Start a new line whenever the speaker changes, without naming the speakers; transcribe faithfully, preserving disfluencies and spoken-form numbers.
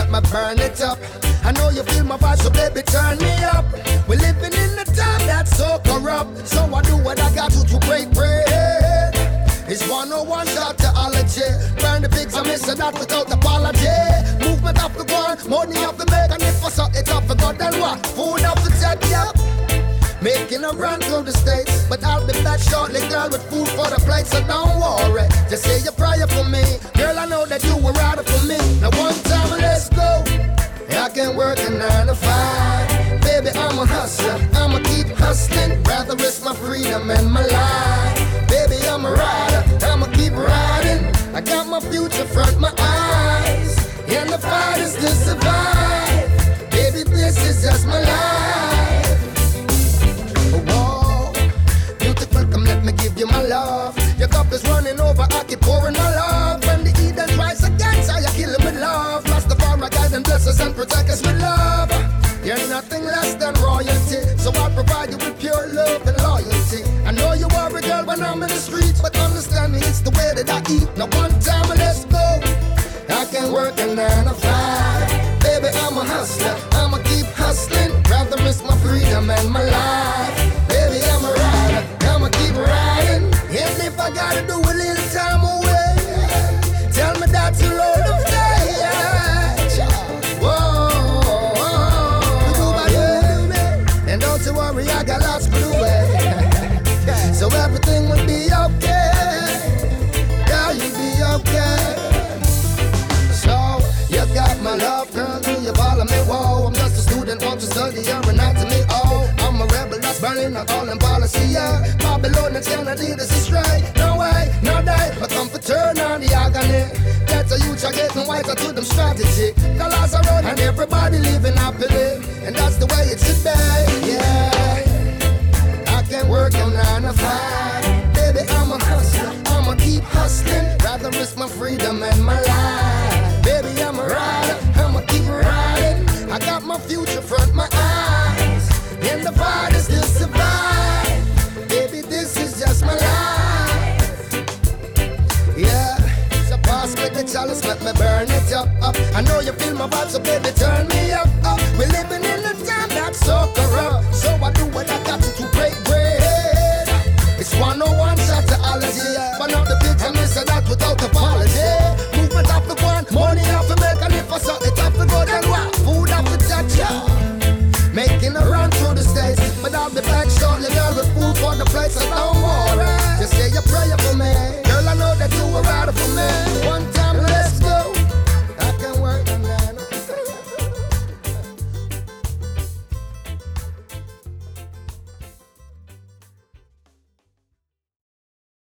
let me burn it up. I know you feel my vibe, so baby, turn me up. We're living in a time that's so corrupt, so I do what I got to to break bread. It's one oh one shot theology. Burn the pigs, I miss that without apology. Movement of the world, money of the make, and if I saw it up for God, then what? Food of the tech, yeah. Making a run through the states, but I'll be back shortly, girl, with food for the plate, so don't worry. Just say your prayer for me, girl, I know that you were right for me. Now one time, let's go. I can work a nine to five. Baby, I'm a hustler, I'ma keep hustling. Rather risk my freedom and my life. Baby, I'm a rider, I'ma keep riding. I got my future front my eyes, and the fight is to survive. Baby, this is just my life. Whoa, beautiful, come let me give you my love. Your cup is running over, I keep pouring my love. When the Eden rise against, I kill him with love. Rastafari guide and bless us and protect us with love. You're nothing less than royalty, so I provide you with pure love and loyalty. I know you are a girl when I'm in the streets, but understand me, it's the way that I eat. Now one time, let's go. I can work a nine to five. Baby, I'm a hustler, I'ma keep hustling. Rather risk my freedom and my life. Baby, I'm a rider, I'ma keep riding. Even if I gotta do a little time away, tell me that you'll hold the faith. Don't you worry, I got lots for the way. So everything will be okay. Girl, you'll be okay. So, you got my love, girl, do you follow me? Whoa, I'm just a student, want to study your anatomy. Oh, I'm a rebel that's burning, not all in policy, yeah. Babylonians cannot lead us astray. No way, no day, but come for turn on the agony. That's a youth are getting wiser to them strategy. Colors are road and everybody living happily. And that's the way it should be, yeah. I can work on nine to five. Baby, I'm a hustler, I'ma keep hustling. Rather risk my freedom and my life. Baby, I'm a rider, I'ma keep riding. I got my future front my eyes, and the fight is to survive. Baby, this is just my life, yeah. So pass me the chalice, let me burn it up, up. I know you feel my vibe, so baby, turn me up, up. We're living in a time that's so corrupt, so I do what I got to to break bread. It's one oh one shot theology, yeah.